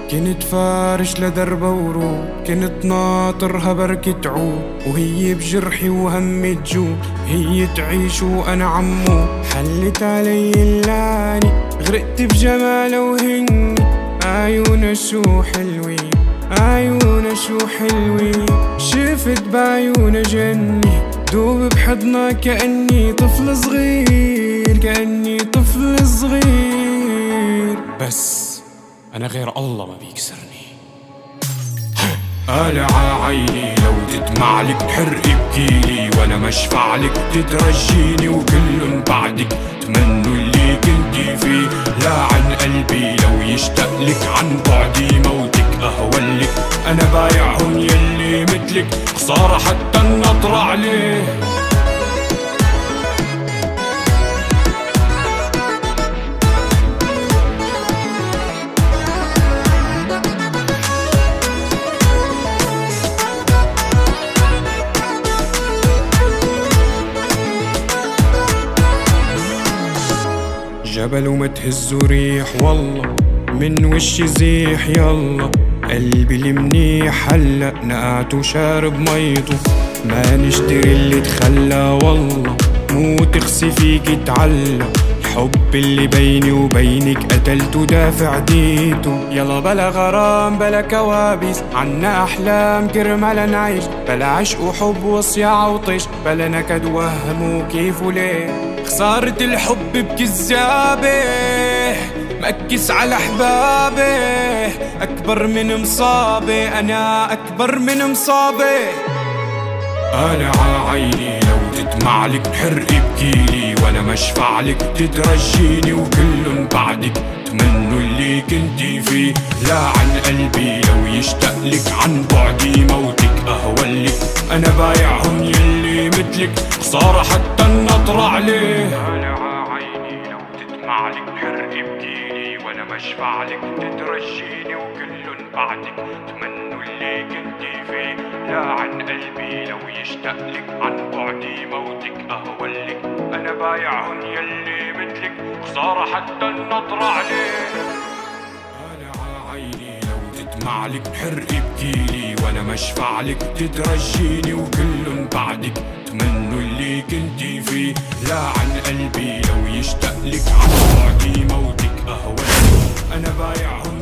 كنت فارش لدربة ورود، كنت ناطرها بركة تعود، وهي بجرحي وهمي تجود، هي تعيش وأنا عمو. حلت علي اللاني غرقت بجمالها وهني، عيونها شو حلوين، عيونها شو حلوين. شفت بعيونها جني، دوب بحضنها كأني طفل صغير، كأني طفل صغير. بس أنا غير الله ما بيكسرني. قالع عيني لو تدمعلك حر ابكيلي، وانا مشفعلك تترجيني، وكلن بعدك تمنوا اللي كنتي فيه. لا عن قلبي لو يشتقلك، عن بعدي موتك اهولك. انا بايعهم يلي مثلك، خسارة حتى النطر عليه. جبل وما تهزوا ريح، والله من وشي زيح. يلا قلبي المنيح هلأ نقعت وشارب ميته، ما نشتري اللي تخلى. والله مو تخسي فيك تعلق، الحب اللي بيني وبينك قتلته دافع ديته. يلا بلا غرام بلا كوابيس، عنا أحلام كرمالا نعيش، بلا عشق وحب وصياع وطيش، بلا نكد وهم وكيف وليه. خسارة الحب بكذابة، مأكس على أحبابي، أكبر من مصابة، أنا أكبر من مصابة. قالع عيني لو تدمعلك حر ابكيلي، وانا مشفعلك تترجيني، وكلن بعدك تمنوا اللي كنتي فيه. لا عن قلبي لو يشتقلك، عن بعدي موتك اهولك. انا بايعهم يلي مثلك، خسارة حتى النطر عليه. قالع عيني لو تدمعلك حر ابكيلي، وانا مشفعلك تترجيني، وكلن بعدك تمنوا اللي كنتي فيه. لا عن قلبي لو يشتقلك، عن بعدي موتك اهولك. انا بايعهم يلي مثلك، خسارة حتى النطر عليه. قالع عيني لو تدمعلك حر ابكيلي، وانا مشفعلك تترجيني، وكلن بعدك تمنوا اللي كنتي فيه. لا عن قلبي لو يشتقلك، عن بعدي موتك اهولك. انا بايعهم